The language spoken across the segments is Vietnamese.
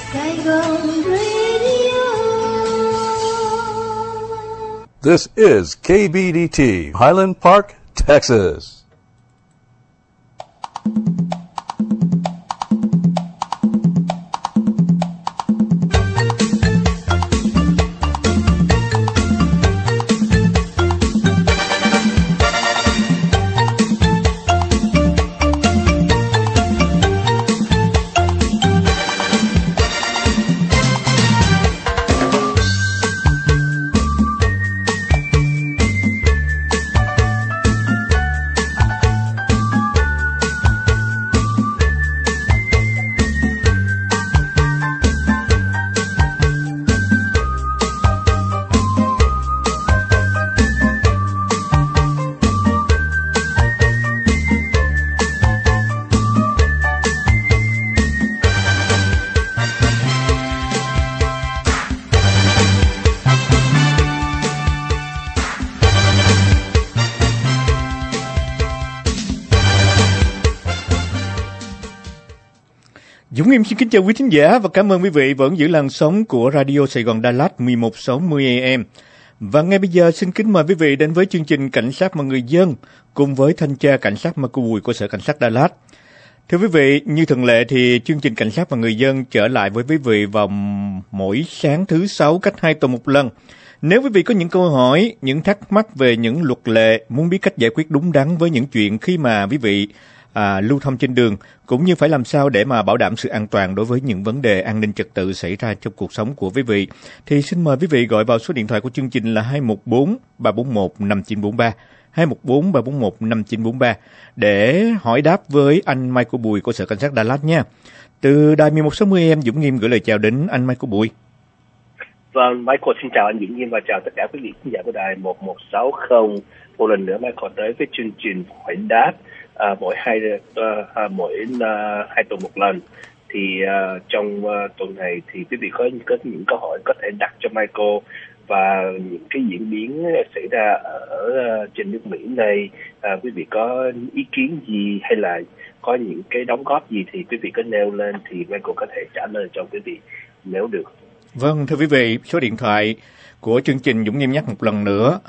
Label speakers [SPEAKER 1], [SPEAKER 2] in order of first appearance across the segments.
[SPEAKER 1] Saigon Radio.
[SPEAKER 2] This is KBDT, Highland Park, Texas.
[SPEAKER 3] Dũng Nghiêm xin kính chào quý thính giả và cảm ơn quý vị vẫn giữ làn sóng của Radio Sài Gòn Đà Lạt 1160 AM. Và ngay bây giờ xin kính mời quý vị đến với chương trình Cảnh sát và người dân cùng với thanh tra cảnh sát Marco Bùi của Sở Cảnh sát Đà Lạt. Thưa quý vị, như thường lệ thì chương trình Cảnh sát và người dân trở lại với quý vị vào mỗi sáng thứ Sáu cách 2 tuần một lần. Nếu quý vị có những câu hỏi, những thắc mắc về những luật lệ, muốn biết cách giải quyết đúng đắn với những chuyện khi mà quý vị lưu thông trên đường, cũng như phải làm sao để mà bảo đảm sự an toàn đối với những vấn đề an ninh trật tự xảy ra trong cuộc sống của quý vị, thì xin mời quý vị gọi vào số điện thoại của chương trình là 214-341-5943, 214-341-5943 để hỏi đáp với anh Michael Bùi của Sở Cảnh sát Đà Lạt nha. Từ đài 1160 AM, Dũng Nghiêm gửi lời chào đến anh Michael Bùi.
[SPEAKER 4] Vâng, Michael xin chào anh Dũng Nghiêm và chào tất cả quý vị khán giả của đài 1160. Một lần nữa Michael tới với chương trình hỏi đáp mỗi hai tuần một lần. Thì trong tuần này thì quý vị có những câu hỏi có thể đặt cho Michael và những cái diễn biến xảy ra ở trên nước Mỹ này, quý vị có ý kiến gì hay là có những cái đóng góp gì thì quý vị có nêu lên thì Michael có thể trả lời cho quý vị nếu được.
[SPEAKER 3] Vâng, thưa quý vị, số điện thoại của chương trình Dũng Nghiêm nhắc một lần nữa,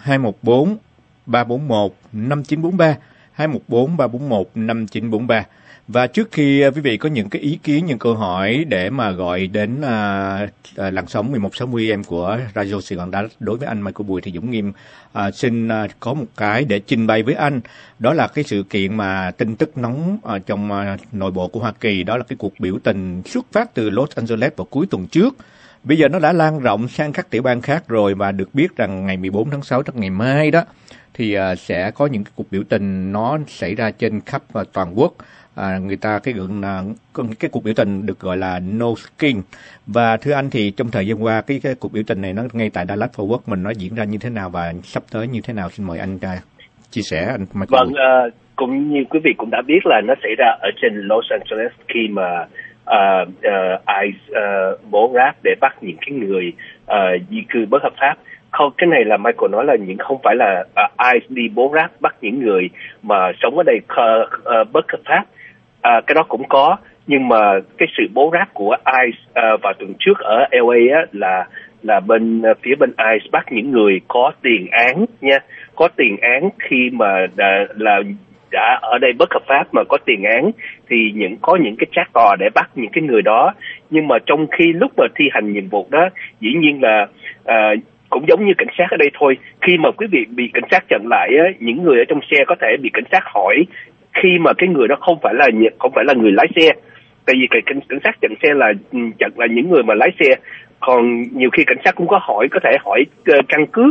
[SPEAKER 3] 214-341-5943, 214-341-5943. Và trước khi quý vị có những cái ý kiến, những câu hỏi để mà gọi đến làn sóng 1160 AM của Radio Sài Gòn Đà Lạt đối với anh Michael Bùi, thì Dũng Nghiêm xin có một cái để trình bày với anh. Đó là cái sự kiện mà tin tức nóng trong nội bộ của Hoa Kỳ, đó là cái cuộc biểu tình xuất phát từ Los Angeles vào cuối tuần trước. Bây giờ nó đã lan rộng sang các tiểu bang khác rồi, và được biết rằng ngày 14 tháng 6, tức ngày mai đó, thì sẽ có những cái cuộc biểu tình nó xảy ra trên khắp toàn quốc. Người ta cái cuộc biểu tình được gọi là No Skin. Và thưa anh, thì trong thời gian qua cái cuộc biểu tình này nó ngay tại Dallas Fort Worth mình nó diễn ra như thế nào và sắp tới như thế nào, xin mời anh chia sẻ anh Michael.
[SPEAKER 4] Vâng, cũng như quý vị cũng đã biết là nó xảy ra ở trên Los Angeles khi mà ICE bố ráp để bắt những cái người di cư bất hợp pháp. Không, cái này là Michael nói là không phải là ICE đi bố ráp bắt những người mà sống ở đây bất hợp pháp. Cái đó cũng có, nhưng mà cái sự bố ráp của ICE vào tuần trước ở LA á, là phía bên ICE bắt những người có tiền án nha, có tiền án khi mà đã ở đây bất hợp pháp mà có tiền án thì có những cái trác tòa để bắt những cái người đó. Nhưng mà trong khi lúc mà thi hành nhiệm vụ đó, dĩ nhiên là cũng giống như cảnh sát ở đây thôi, khi mà quý vị bị cảnh sát chặn lại á, những người ở trong xe có thể bị cảnh sát hỏi khi mà cái người đó không phải là người lái xe, tại vì cảnh sát chặn xe là chặn là những người mà lái xe. Còn nhiều khi cảnh sát cũng có thể hỏi căn cước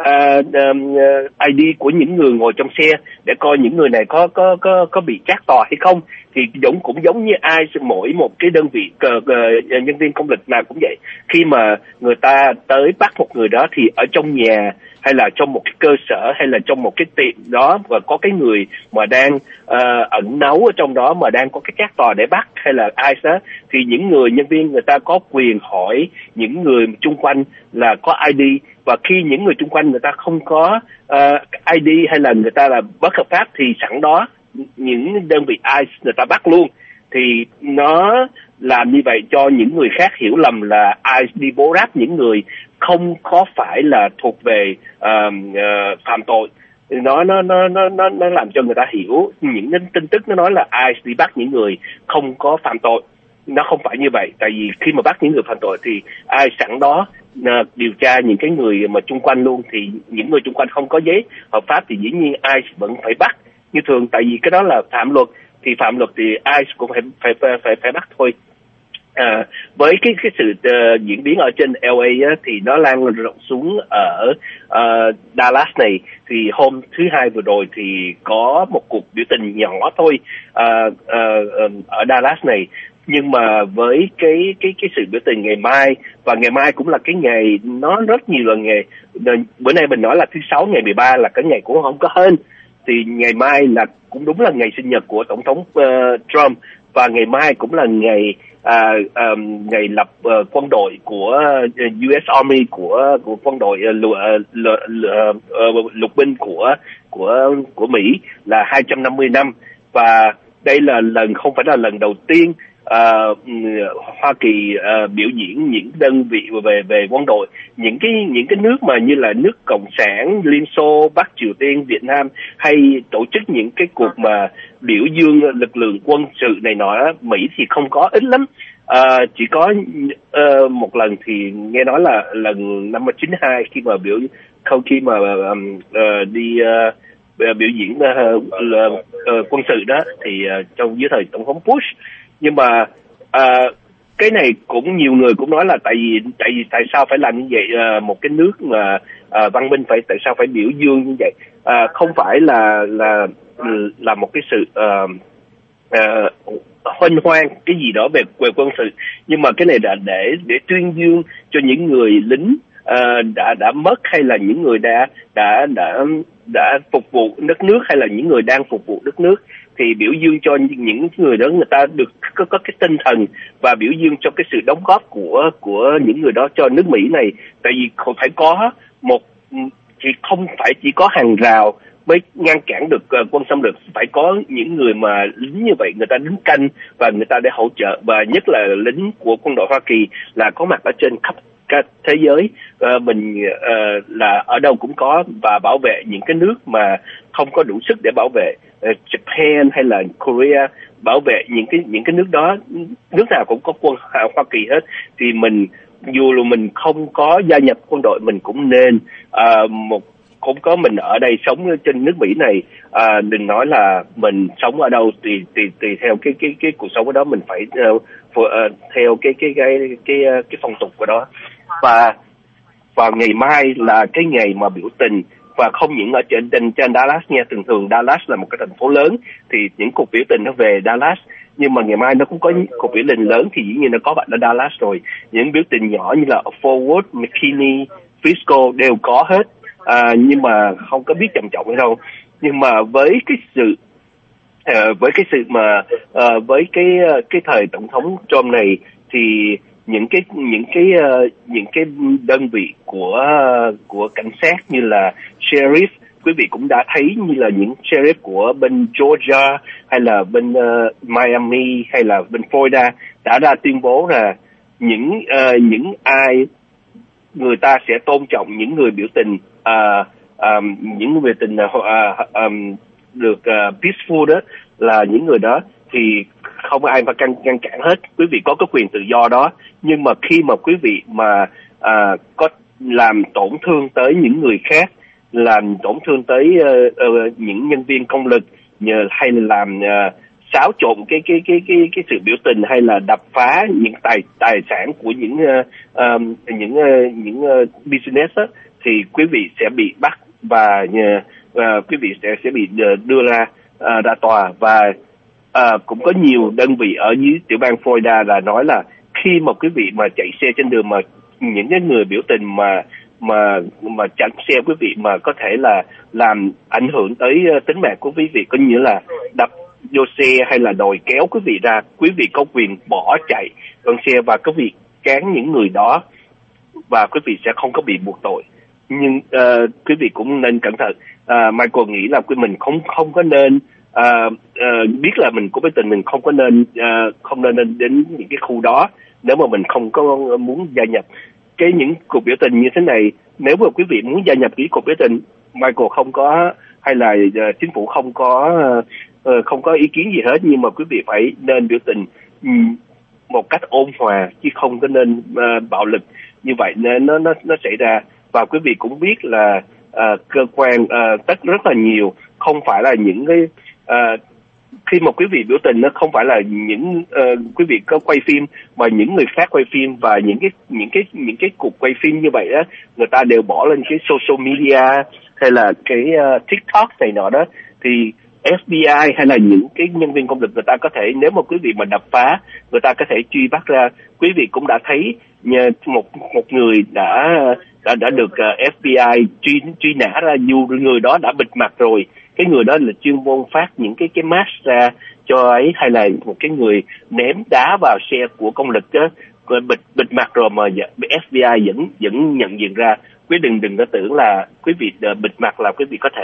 [SPEAKER 4] ID của những người ngồi trong xe để coi những người này có bị trác tòa hay không. Thì cũng giống như mỗi một cái đơn vị nhân viên công lực nào cũng vậy, khi mà người ta tới bắt một người đó thì ở trong nhà hay là trong một cái cơ sở hay là trong một cái tiệm đó và có cái người mà đang ẩn náu ở trong đó mà đang có cái trác tòa để bắt hay là ai đó, thì những người nhân viên người ta có quyền hỏi những người chung quanh là có ID. Và khi những người chung quanh người ta không có ID hay là người ta là bất hợp pháp thì sẵn đó những đơn vị ICE người ta bắt luôn. thì nó làm như vậy cho những người khác hiểu lầm là ICE đi bố ráp những người không có phải là thuộc về phạm tội. Nó làm cho người ta hiểu những tin tức nó nói là ICE đi bắt những người không có phạm tội. Nó không phải như vậy, tại vì khi mà bắt những người phạm tội thì ai sẵn đó điều tra những cái người mà chung quanh luôn, thì những người chung quanh không có giấy hợp pháp thì dĩ nhiên ai vẫn phải bắt như thường, tại vì cái đó là phạm luật, thì phạm luật thì ai cũng phải bắt thôi. Với cái sự diễn biến ở trên LA á, thì nó lan rộng xuống ở Dallas này, thì hôm thứ Hai vừa rồi thì có một cuộc biểu tình nhỏ thôi ở Dallas này. Nhưng mà với cái sự biểu tình ngày mai, và ngày mai cũng là cái ngày nó rất nhiều là ngày, bữa nay mình nói là thứ Sáu ngày 13 là cái ngày cũng không có hên, thì ngày mai là cũng đúng là ngày sinh nhật của Tổng thống Trump, và ngày mai cũng là ngày ngày lập quân đội của US Army, của quân đội lục binh của Mỹ là 250 năm, và đây là không phải là lần đầu tiên Hoa Kỳ biểu diễn những đơn vị về quân đội. Những cái nước mà như là nước Cộng sản, Liên Xô, Bắc Triều Tiên, Việt Nam hay tổ chức những cái cuộc mà biểu dương lực lượng quân sự này nọ, Mỹ thì không có, ít lắm. Chỉ có một lần thì nghe nói là lần năm 92 khi mà đi biểu diễn quân sự đó, thì trong dưới thời tổng thống Bush. Nhưng mà cái này cũng nhiều người cũng nói là tại sao phải làm như vậy, một cái nước mà văn minh tại sao phải biểu dương như vậy, không phải là một cái sự huênh hoang cái gì đó về quân sự, nhưng mà cái này là để tuyên dương cho những người lính đã mất, hay là những người đã phục vụ đất nước, hay là những người đang phục vụ đất nước, thì biểu dương cho những người đó, người ta được có cái tinh thần, và biểu dương cho cái sự đóng góp của những người đó cho nước Mỹ này. Tại vì phải có không phải chỉ có hàng rào mới ngăn cản được quân xâm lược, phải có những người mà lính như vậy, người ta đứng canh và người ta để hỗ trợ, và nhất là lính của quân đội Hoa Kỳ là có mặt ở trên khắp thế giới. Mình là ở đâu cũng có, và bảo vệ những cái nước mà không có đủ sức để bảo vệ, Japan hay là Korea, bảo vệ những cái nước đó. Nước nào cũng có quân Hoa Kỳ hết, thì mình dù là mình không có gia nhập quân đội, mình cũng nên cũng có mình ở đây sống trên nước Mỹ này, đừng nói là mình sống ở đâu, tùy theo cái cuộc sống ở đó, mình phải theo cái phong tục của đó. Và ngày mai là cái ngày mà biểu tình, và không những ở trên Dallas nha. Thường Dallas là một cái thành phố lớn, thì những cuộc biểu tình nó về Dallas, nhưng mà ngày mai nó cũng có những cuộc biểu tình lớn, thì dĩ nhiên nó có bạn ở Dallas rồi. Những biểu tình nhỏ như là Fort Worth, McKinney, Frisco đều có hết, nhưng mà không có biết trầm trọng hay đâu. Nhưng mà với cái thời tổng thống Trump này, thì những cái đơn vị của cảnh sát như là sheriff, quý vị cũng đã thấy, như là những sheriff của bên Georgia hay là bên Miami hay là bên Florida đã ra tuyên bố là những ai người ta sẽ tôn trọng những người biểu tình, những người biểu tình được peaceful đó, là những người đó thì không ai mà ngăn cản hết. Quý vị có cái quyền tự do đó, nhưng mà khi mà quý vị mà có làm tổn thương tới những người khác, làm tổn thương tới những nhân viên công lực, hay là làm xáo trộn cái sự biểu tình, hay là đập phá những tài sản của những business đó, thì quý vị sẽ bị bắt, và quý vị sẽ bị đưa ra tòa. Và cũng có nhiều đơn vị ở dưới tiểu bang Florida là nói là khi mà quý vị mà chạy xe trên đường, mà những cái người biểu tình mà chặn xe quý vị, mà có thể là làm ảnh hưởng tới tính mạng của quý vị, có như là đập vô xe hay là đòi kéo quý vị ra, quý vị có quyền bỏ chạy con xe và quý vị cán những người đó, và quý vị sẽ không có bị buộc tội. Nhưng quý vị cũng nên cẩn thận. Michael nghĩ là mình không có nên biết là mình của biểu tình mình không nên đến những cái khu đó nếu mà mình không có muốn gia nhập những cuộc biểu tình như thế này. Nếu mà quý vị muốn gia nhập cái cuộc biểu tình, Michael không có hay là chính phủ không có ý kiến gì hết, nhưng mà quý vị phải nên biểu tình một cách ôn hòa chứ không có nên bạo lực, như vậy nên nó xảy ra. Và quý vị cũng biết là cơ quan rất là nhiều, không phải là những cái khi mà quý vị biểu tình nó không phải là những quý vị có quay phim, mà những người khác quay phim, và những cái cuộc quay phim như vậy đó, người ta đều bỏ lên cái social media hay là cái TikTok này nọ đó, thì FBI hay là những cái nhân viên công lực người ta có thể, nếu mà quý vị mà đập phá, người ta có thể truy bắt ra. Quý vị cũng đã thấy một người đã được FBI truy nã ra, dù người đó đã bịt mặt rồi. Cái người đó là chuyên môn phát những cái mask ra cho ấy, hay là một cái người ném đá vào xe của công lực á, bịt mặt rồi mà FBI vẫn nhận diện ra. Quý đừng có tưởng là quý vị bịt mặt là quý vị có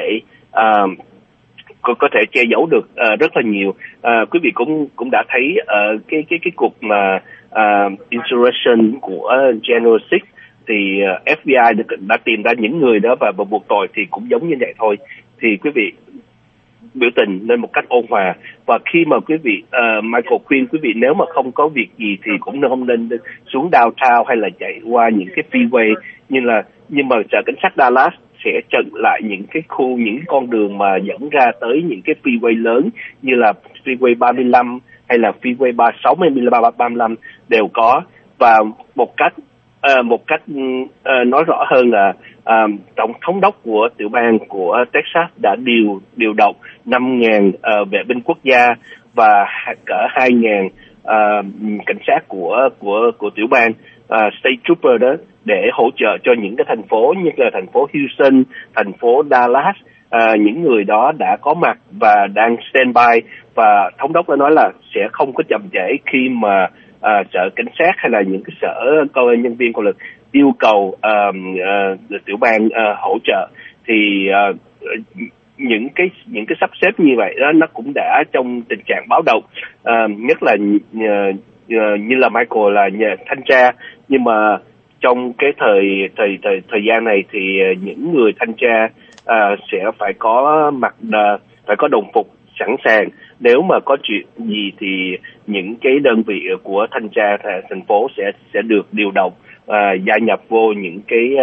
[SPEAKER 4] thể che giấu được rất là nhiều. Quý vị cũng đã thấy cái cuộc mà insurrection của January 6 thì FBI đã tìm ra những người đó và buộc tội, thì cũng giống như vậy thôi. Thì quý vị biểu tình nên một cách ôn hòa, và khi mà quý vị Michael khuyên quý vị nếu mà không có việc gì thì cũng không nên xuống downtown hay là chạy qua những cái freeway, nhưng mà sở cảnh sát Dallas sẽ chặn lại những cái khu, những con đường mà dẫn ra tới những cái freeway lớn như là freeway 35 hay là freeway 36 hay 35 đều có. Và một cách nói rõ hơn là tổng thống đốc của tiểu bang của Texas đã điều động 5.000 vệ binh quốc gia và cỡ 2.000 cảnh sát của tiểu bang, state trooper đó, để hỗ trợ cho những cái thành phố như là thành phố Houston, thành phố Dallas. Những người đó đã có mặt và đang standby, và thống đốc đã nói là sẽ không có chậm trễ khi mà sở cảnh sát hay là những cái sở nhân viên công lực yêu cầu tiểu bang hỗ trợ. Thì những cái sắp xếp như vậy đó nó cũng đã trong tình trạng báo động, nhất là như là Michael là nhà thanh tra, nhưng mà trong cái thời gian này thì những người thanh tra sẽ phải có phải có đồng phục sẵn sàng. Nếu mà có chuyện gì thì những cái đơn vị của thanh tra thành phố sẽ được điều động gia nhập vô những cái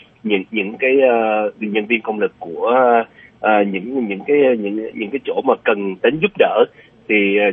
[SPEAKER 4] nhân viên công lực của những cái chỗ mà cần đến giúp đỡ. Thì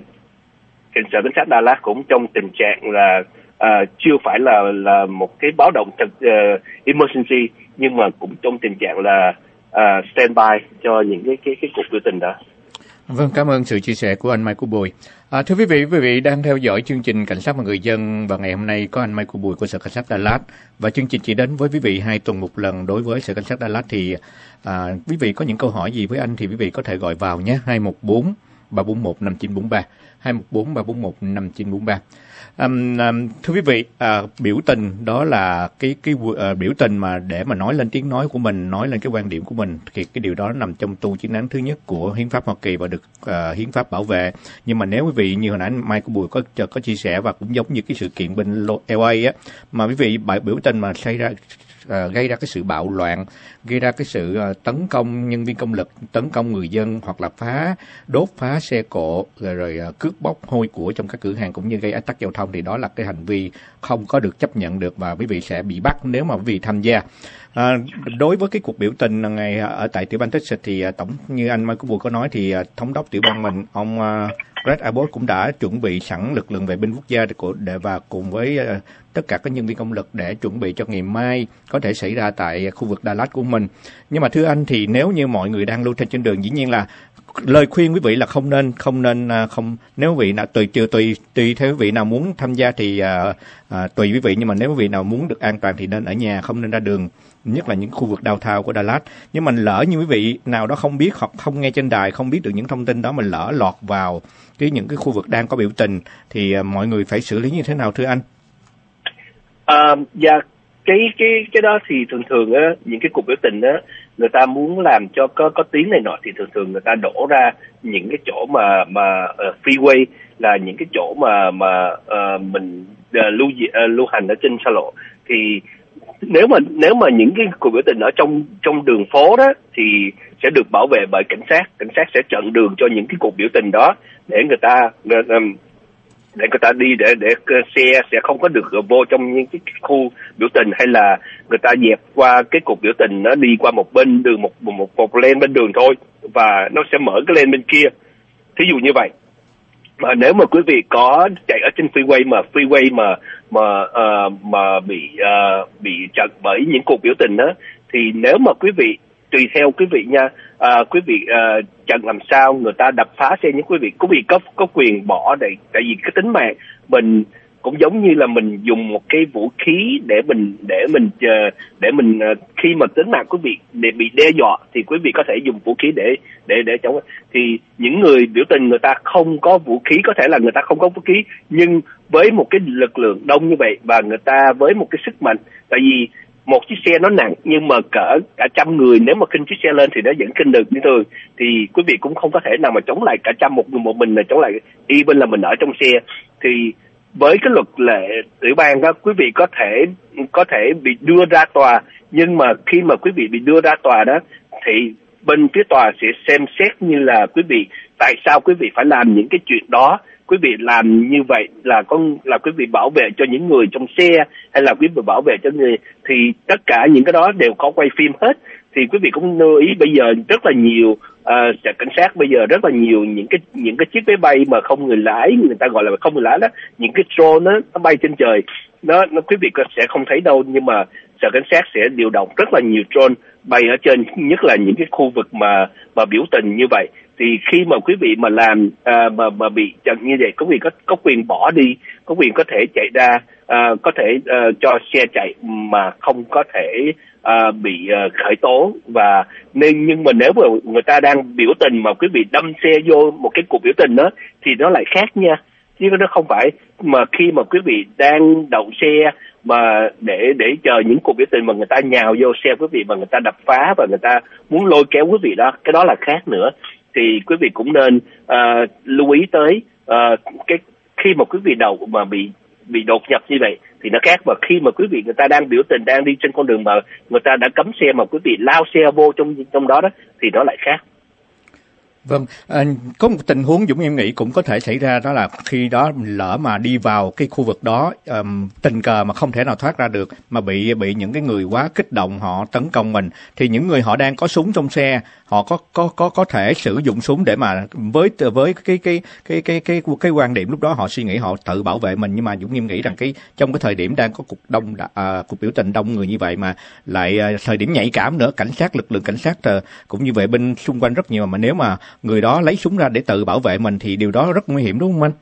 [SPEAKER 4] sở cảnh sát Dallas cũng trong tình trạng là chưa phải là một cái báo động emergency, nhưng mà cũng trong tình trạng là standby cho những cái cuộc biểu tình đó.
[SPEAKER 3] Vâng, cảm ơn sự chia sẻ của anh Michael Bùi. Thưa quý vị đang theo dõi chương trình Cảnh sát và Người dân, và ngày hôm nay có anh Michael Bùi của Sở Cảnh sát Dallas, và chương trình chỉ đến với quý vị 2 tuần một lần. Đối với Sở Cảnh sát Dallas thì quý vị có những câu hỏi gì với anh thì quý vị có thể gọi vào nhé, 214 341 5943, 214 341 5943. Thưa quý vị, biểu tình đó là cái biểu tình mà để mà nói lên tiếng nói của mình, nói lên cái quan điểm của mình, thì cái điều đó nằm trong tu chính án thứ nhất của hiến pháp Hoa Kỳ và được hiến pháp bảo vệ. Nhưng mà nếu quý vị như hồi nãy Michael Bùi có chia sẻ, và cũng giống như cái sự kiện bên LA á, mà quý vị biểu tình mà gây ra cái sự bạo loạn, gây ra cái sự tấn công nhân viên công lực, tấn công người dân, hoặc là đốt phá xe cộ, rồi cướp bóc hôi của trong các cửa hàng, cũng như gây ách tắc giao thông, thì đó là cái hành vi không có được chấp nhận được, và quý vị sẽ bị bắt nếu mà quý vị tham gia. Đối với cái cuộc biểu tình ngày ở tại tiểu bang Texas thì như anh Michael Bùi có nói thì thống đốc tiểu bang mình, ông Greg Abbott cũng đã chuẩn bị sẵn lực lượng vệ binh quốc gia và cùng với tất cả các nhân viên công lực để chuẩn bị cho ngày mai có thể xảy ra tại khu vực Dallas của mình. Nhưng mà thưa anh, thì nếu như mọi người đang lưu thông trên đường, dĩ nhiên là lời khuyên quý vị là không nên nếu quý vị nào tùy theo quý vị nào muốn tham gia thì tùy quý vị, nhưng mà nếu quý vị nào muốn được an toàn thì nên ở nhà, không nên ra đường, nhất là những khu vực downtown của Dallas. Nhưng mà lỡ như quý vị nào đó không biết hoặc không nghe trên đài, không biết được những thông tin đó, mà lỡ lọt vào những cái khu vực đang có biểu tình thì mọi người phải xử lý như thế nào thưa anh?
[SPEAKER 4] Dạ, cái đó thì thường á, những cái cuộc biểu tình á người ta muốn làm cho có tiếng này nọ thì thường thường người ta đổ ra những cái chỗ mà freeway, là những cái chỗ mà mình lưu hành ở trên xa lộ. Thì nếu mà những cái cuộc biểu tình ở trong đường phố đó thì sẽ được bảo vệ bởi cảnh sát sẽ chặn đường cho những cái cuộc biểu tình đó để người ta đi, để xe sẽ không có được vô trong những cái khu biểu tình, hay là người ta dẹp qua cái cuộc biểu tình, nó đi qua một bên đường, một lane bên đường thôi, và nó sẽ mở cái lane bên kia, thí dụ như vậy. Mà nếu mà quý vị có chạy ở trên freeway mà bị chặn bởi những cuộc biểu tình đó, thì nếu mà quý vị tùy theo quý vị nha, quý vị chặn làm sao người ta đập phá xe, những quý vị có quyền bỏ để, tại vì cái tính mạng mình cũng giống như là mình dùng một cái vũ khí để mình khi mà tính mạng quý vị để bị đe dọa thì quý vị có thể dùng vũ khí để chống. Thì những người biểu tình người ta không có vũ khí, có thể là người ta không có vũ khí, nhưng với một cái lực lượng đông như vậy và người ta với một cái sức mạnh, tại vì một chiếc xe nó nặng nhưng mà cả 100 người nếu mà khinh chiếc xe lên thì nó vẫn khinh được như thường, thì quý vị cũng không có thể nào mà chống lại cả trăm một mình là chống lại even là mình ở trong xe. Thì với cái luật lệ tiểu bang đó, quý vị có thể bị đưa ra tòa, nhưng mà khi mà quý vị bị đưa ra tòa đó thì bên phía tòa sẽ xem xét như là quý vị tại sao quý vị phải làm những cái chuyện đó, quý vị làm như vậy là quý vị bảo vệ cho những người trong xe hay là quý vị bảo vệ cho người, thì tất cả những cái đó đều có quay phim hết. Thì quý vị cũng lưu ý bây giờ rất là nhiều cảnh sát bây giờ rất là nhiều những cái chiếc máy bay mà không người lái, người ta gọi là không người lái đó, những cái drone đó, nó bay trên trời, nó quý vị sẽ không thấy đâu, nhưng mà sở cảnh sát sẽ điều động rất là nhiều drone bay ở trên, nhất là những cái khu vực mà biểu tình như vậy. Thì khi mà quý vị mà làm mà bị chặn như vậy, quý vị có quyền bỏ đi, có quyền có thể chạy ra, có thể cho xe chạy mà không có thể bị khởi tố. Và nhưng mà nếu mà người ta đang biểu tình mà quý vị đâm xe vô một cái cuộc biểu tình đó thì nó lại khác nha, chứ nó không phải mà khi mà quý vị đang đậu xe mà để chờ những cuộc biểu tình mà người ta nhào vô xe quý vị và người ta đập phá và người ta muốn lôi kéo quý vị đó, cái đó là khác nữa. Thì quý vị cũng nên lưu ý tới cái khi mà quý vị đậu mà bị đột nhập như vậy thì nó khác, và khi mà quý vị người ta đang biểu tình, đang đi trên con đường mà người ta đã cấm xe mà quý vị lao xe vô trong đó thì nó lại khác.
[SPEAKER 3] Vâng, có một tình huống Dũng em nghĩ cũng có thể xảy ra, đó là khi đó lỡ mà đi vào cái khu vực đó tình cờ mà không thể nào thoát ra được, mà bị những cái người quá kích động họ tấn công mình, thì những người họ đang có súng trong xe, họ có thể sử dụng súng để mà với cái quan điểm lúc đó họ suy nghĩ họ tự bảo vệ mình. Nhưng mà Dũng em nghĩ rằng trong cái thời điểm đang có cuộc biểu tình đông người như vậy, mà lại thời điểm nhạy cảm nữa, lực lượng cảnh sát cũng như vệ binh xung quanh rất nhiều, mà nếu mà người đó lấy súng ra để tự bảo vệ mình thì điều đó rất nguy hiểm, đúng không anh?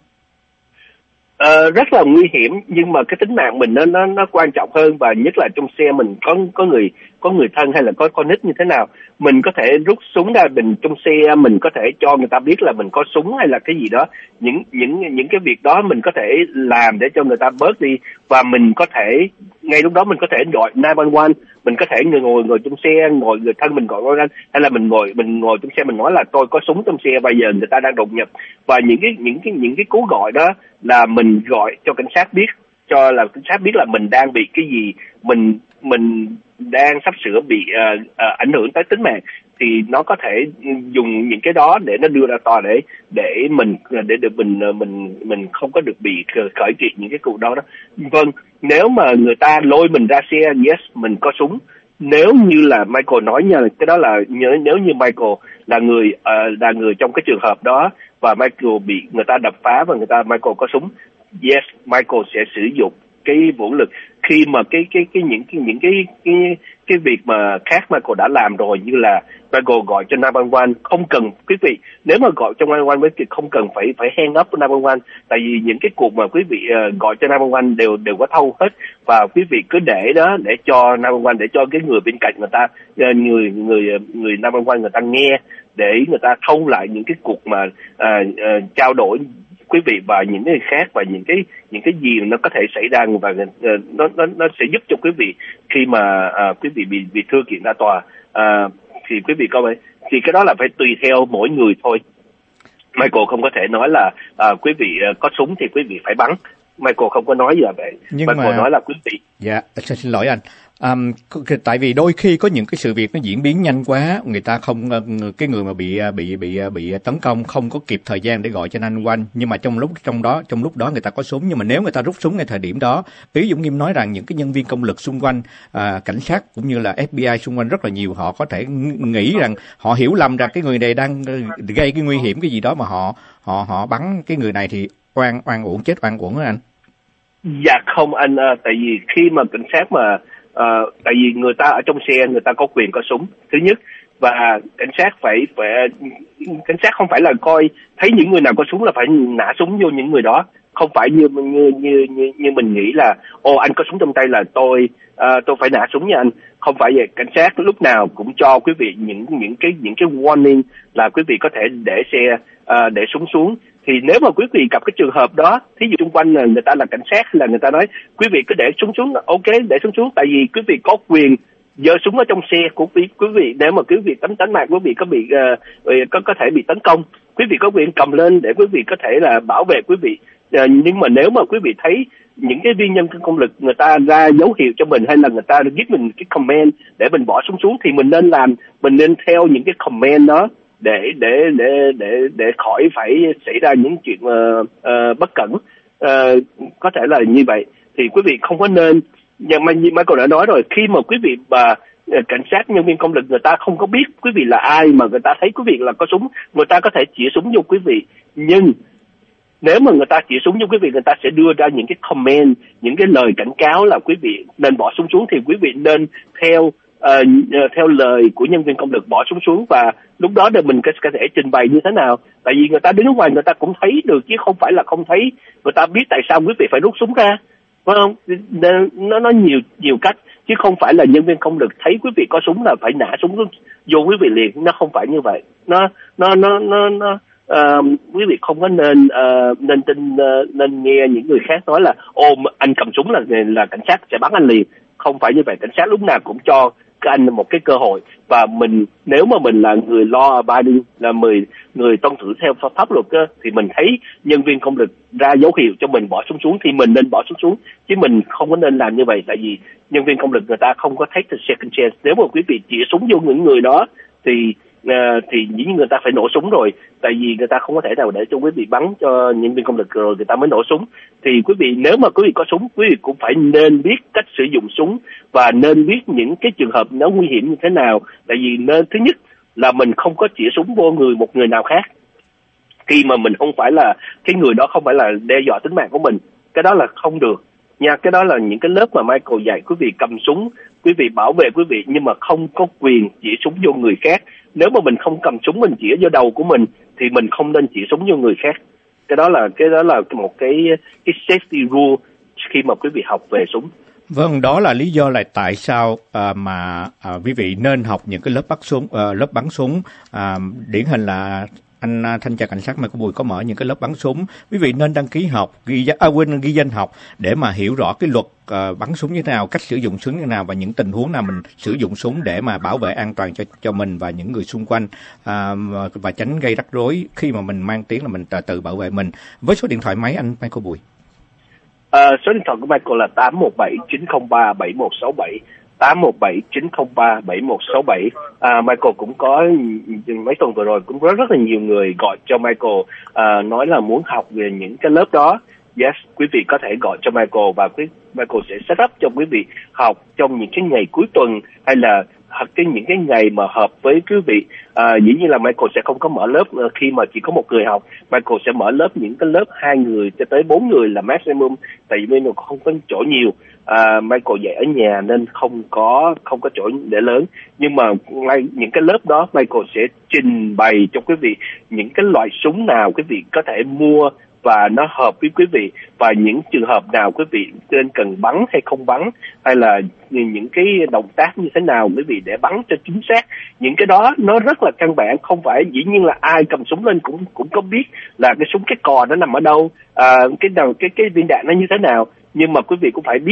[SPEAKER 4] Rất là nguy hiểm, nhưng mà cái tính mạng mình nó quan trọng hơn, và nhất là trong xe mình có người thân hay là có con nít như thế nào, mình có thể rút súng ra, mình trong xe mình có thể cho người ta biết là mình có súng hay là cái gì đó, những cái việc đó mình có thể làm để cho người ta bớt đi, và mình có thể ngay lúc đó mình có thể gọi 911, mình có thể ngồi trong xe, người thân mình gọi công an, hay là mình ngồi trong xe mình nói là tôi có súng trong xe, bây giờ người ta đang đột nhập, và những cái cú gọi đó là mình gọi cho cảnh sát biết, cho là cảnh sát biết là mình đang bị cái gì, mình đang sắp sửa bị ảnh hưởng tới tính mạng, thì nó có thể dùng những cái đó để nó đưa ra tòa để mình không có được bị khởi kiện những cái cuộc đó. Vâng, nếu mà người ta lôi mình ra xe, yes, mình có súng. Nếu như là Michael nói nha, cái đó là nếu như Michael là người trong cái trường hợp đó và Michael bị người ta đập phá và Michael có súng, yes, Michael sẽ sử dụng cái vũ lực khi mà cái việc mà khác Michael đã làm rồi, như là Michael gọi cho 911, không cần quý vị, nếu mà gọi cho 911 với không cần phải hang up 911, tại vì những cái cuộc mà quý vị gọi cho 911 đều có thâu hết, và quý vị cứ để đó để cho 911, để cho cái người bên cạnh người ta người 911 người ta nghe, để người ta thâu lại những cái cuộc mà trao đổi quý vị và những người khác, và những cái gì nó có thể xảy ra, và nó sẽ giúp cho quý vị khi mà quý vị bị thưa kiện ra tòa. thì quý vị coi vậy, thì cái đó là phải tùy theo mỗi người thôi. Michael không có thể nói là quý vị có súng thì quý vị phải bắn. Michael không có nói như vậy.
[SPEAKER 3] Nhưng
[SPEAKER 4] Michael nói là quý vị.
[SPEAKER 3] Dạ, xin lỗi anh. Tại vì đôi khi có những cái sự việc nó diễn biến nhanh quá, người ta không, cái người mà bị tấn công không có kịp thời gian để gọi cho 911, nhưng mà trong lúc đó người ta có súng, nhưng mà nếu người ta rút súng ngay thời điểm đó, ý Dũng Nghiêm nói rằng những cái nhân viên công lực xung quanh, cảnh sát cũng như là FBI xung quanh rất là nhiều, họ có thể nghĩ rằng, họ hiểu lầm rằng cái người này đang gây cái nguy hiểm cái gì đó mà họ bắn cái người này thì oan uổng, chết oan uổng đó anh.
[SPEAKER 4] Dạ không anh, tại vì khi mà cảnh sát mà tại vì người ta ở trong xe, người ta có quyền có súng thứ nhất, và cảnh sát không phải là coi thấy những người nào có súng là phải nã súng vô những người đó, không phải như mình nghĩ là anh có súng trong tay là tôi phải nã súng nha anh. Không phải vậy. Cảnh sát lúc nào cũng cho quý vị những cái warning là quý vị có thể để xe để súng xuống. Thì nếu mà quý vị gặp cái trường hợp đó, thí dụ xung quanh là người ta là cảnh sát, là người ta nói quý vị cứ để súng xuống, ok, để súng xuống, tại vì quý vị có quyền giơ súng ở trong xe của quý vị. Nếu mà quý vị tánh mạng quý vị có thể bị tấn công, quý vị có quyền cầm lên để quý vị có thể là bảo vệ quý vị. Nhưng mà nếu mà quý vị thấy những cái viên nhân công lực người ta ra dấu hiệu cho mình, hay là người ta give mình cái comment để mình bỏ súng xuống, thì mình nên theo những cái comment đó để khỏi phải xảy ra những chuyện bất cẩn. Có thể là như vậy. Thì quý vị không có nên, nhưng mà như Michael đã nói rồi, khi mà quý vị và cảnh sát, nhân viên công lực, người ta không có biết quý vị là ai, mà người ta thấy quý vị là có súng, người ta có thể chĩa súng vô quý vị. Nhưng nếu mà người ta chĩa súng vô quý vị, người ta sẽ đưa ra những cái comment, những cái lời cảnh cáo là quý vị nên bỏ súng xuống, thì quý vị nên theo lời của nhân viên công lực bỏ súng xuống. Và lúc đó để mình có thể trình bày như thế nào, tại vì người ta đứng ngoài người ta cũng thấy được chứ không phải là không thấy. Người ta biết tại sao quý vị phải rút súng ra, phải không? Nó nhiều cách, chứ không phải là nhân viên công lực thấy quý vị có súng là phải nã súng vô quý vị liền. Nó không phải như vậy. Quý vị không có nên nghe những người khác nói là anh cầm súng là cảnh sát sẽ bắn anh liền. Không phải như vậy. Cảnh sát lúc nào cũng cho các anh một cái cơ hội, và nếu mà mình là người law abiding, là người tuân thủ theo pháp luật á, thì mình thấy nhân viên công lực ra dấu hiệu cho mình bỏ súng xuống thì mình nên bỏ súng xuống, chứ mình không có nên làm như vậy. Tại vì nhân viên công lực người ta không có take the second chance. Nếu mà quý vị chĩa súng vô những người đó thì dĩ nhiên người ta phải nổ súng rồi, tại vì người ta không có thể nào để cho quý vị bắn cho nhân viên công lực rồi người ta mới nổ súng. Thì quý vị, nếu mà quý vị có súng, quý vị cũng phải nên biết cách sử dụng súng, và nên biết những cái trường hợp nó nguy hiểm như thế nào. Tại vì thứ nhất là mình không có chĩa súng vô một người nào khác khi mà mình không phải là cái người đó, không phải là đe dọa tính mạng của mình. Cái đó là không được nha. Cái đó là những cái lớp mà Michael dạy quý vị cầm súng, quý vị bảo vệ quý vị, nhưng mà không có quyền chĩa súng vô người khác. Nếu mà mình không cầm súng mình chĩa vô đầu của mình thì mình không nên chĩa súng vô người khác. Cái đó là một cái safety rule khi mà quý vị học về súng.
[SPEAKER 3] Vâng, đó là lý do là tại sao quý vị nên học những cái lớp bắn súng. Điển hình là anh thanh tra cảnh sát Michael Bùi có mở những cái lớp bắn súng. Quý vị nên đăng ký học, ghi danh học để mà hiểu rõ cái luật bắn súng như thế nào, cách sử dụng súng như thế nào, và những tình huống nào mình sử dụng súng để mà bảo vệ an toàn cho mình và những người xung quanh, và tránh gây rắc rối khi mà mình mang tiếng là mình tự bảo vệ mình. Với số điện thoại máy anh Michael Bùi?
[SPEAKER 4] Số điện thoại của Michael là 817-903-7167. 817-903-7167. Michael cũng có mấy tuần vừa rồi cũng rất là nhiều người gọi cho Michael, nói là muốn học về những cái lớp đó. Yes, quý vị có thể gọi cho Michael và Michael sẽ set up cho quý vị học trong những cái ngày cuối tuần, hay là những cái ngày mà hợp với quý vị. Dĩ nhiên là Michael sẽ không có mở lớp khi mà chỉ có một người học. Michael sẽ mở những cái lớp 2 người cho tới 4 người là maximum, tại vì Michael không có chỗ nhiều. Michael dạy ở nhà nên không có chỗ để lớn. Nhưng mà những cái lớp đó Michael sẽ trình bày cho quý vị những cái loại súng nào quý vị có thể mua và nó hợp với quý vị, và những trường hợp nào quý vị nên cần bắn hay không bắn, hay là những cái động tác như thế nào quý vị để bắn cho chính xác. Những cái đó nó rất là căn bản, không phải dĩ nhiên là ai cầm súng lên cũng có biết là cái súng, cái cò nó nằm ở đâu, cái viên đạn nó như thế nào. Nhưng mà quý vị cũng phải biết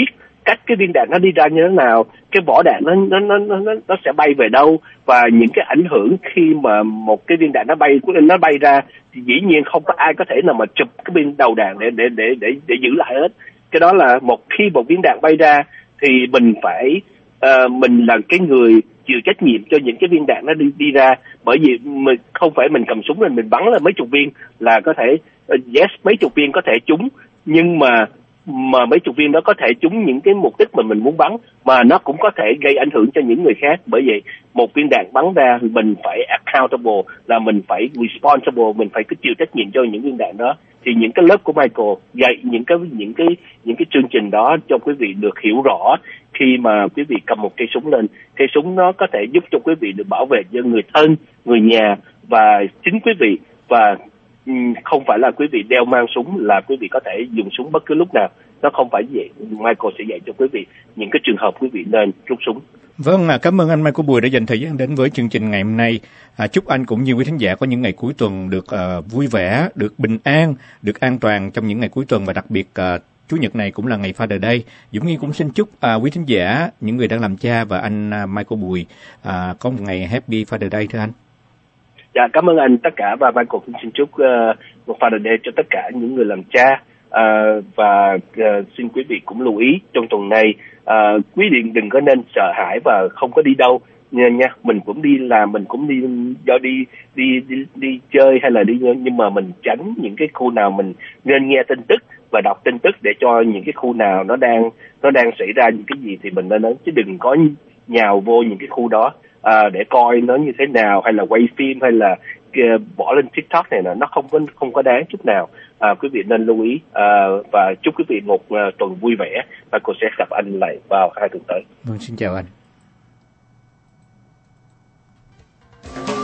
[SPEAKER 4] cách cái viên đạn nó đi ra như thế nào, cái vỏ đạn nó sẽ bay về đâu, và những cái ảnh hưởng khi mà một cái viên đạn nó bay ra thì dĩ nhiên không có ai có thể nào mà chụp cái viên đầu đạn để giữ lại hết. Cái đó là khi một viên đạn bay ra thì mình phải mình là cái người chịu trách nhiệm cho những cái viên đạn nó đi ra, bởi vì không phải mình cầm súng lên mình bắn là mấy chục viên là có thể yes, mấy chục viên có thể trúng, nhưng mà mấy chục viên đó có thể trúng những cái mục đích mà mình muốn bắn, mà nó cũng có thể gây ảnh hưởng cho những người khác. Bởi vậy một viên đạn bắn ra mình phải accountable, là mình phải responsible, mình phải chịu trách nhiệm cho những viên đạn đó. Thì những cái lớp của Michael dạy những cái chương trình đó cho quý vị được hiểu rõ. Khi mà quý vị cầm một cây súng lên, cây súng nó có thể giúp cho quý vị được bảo vệ cho người thân, người nhà và chính quý vị, và không phải là quý vị đeo mang súng là quý vị có thể dùng súng bất cứ lúc nào. Nó không phải vậy. Michael sẽ dạy cho quý vị những cái trường hợp quý vị nên rút súng.
[SPEAKER 3] Vâng, cảm ơn anh Michael Bùi đã dành thời gian đến với chương trình ngày hôm nay. Chúc anh cũng như quý thính giả có những ngày cuối tuần được vui vẻ, được bình an, được an toàn trong những ngày cuối tuần, và đặc biệt Chủ nhật này cũng là ngày Father Day. Dũng Nghi cũng xin chúc quý thính giả, những người đang làm cha và anh Michael Bùi có một ngày Happy Father Day thưa anh.
[SPEAKER 4] Dạ, cảm ơn anh tất cả, và Michael cũng xin chúc một Father Day cho tất cả những người làm cha. Và xin quý vị cũng lưu ý trong tuần này, quý vị đừng có nên sợ hãi và không có đi đâu nha. Mình cũng đi làm, mình cũng đi chơi hay là đi, nhưng mà mình tránh những cái khu nào mình nên nghe tin tức và đọc tin tức, để cho những cái khu nào nó đang xảy ra những cái gì thì mình nên nói, chứ đừng có nhào vô những cái khu đó để coi nó như thế nào, hay là quay phim, hay là bỏ lên TikTok này nè, nó không có đáng chút nào. Quý vị nên lưu ý, và chúc quý vị một tuần vui vẻ, và cô sẽ gặp anh lại vào 2 tuần tới.
[SPEAKER 3] Vâng, xin chào anh.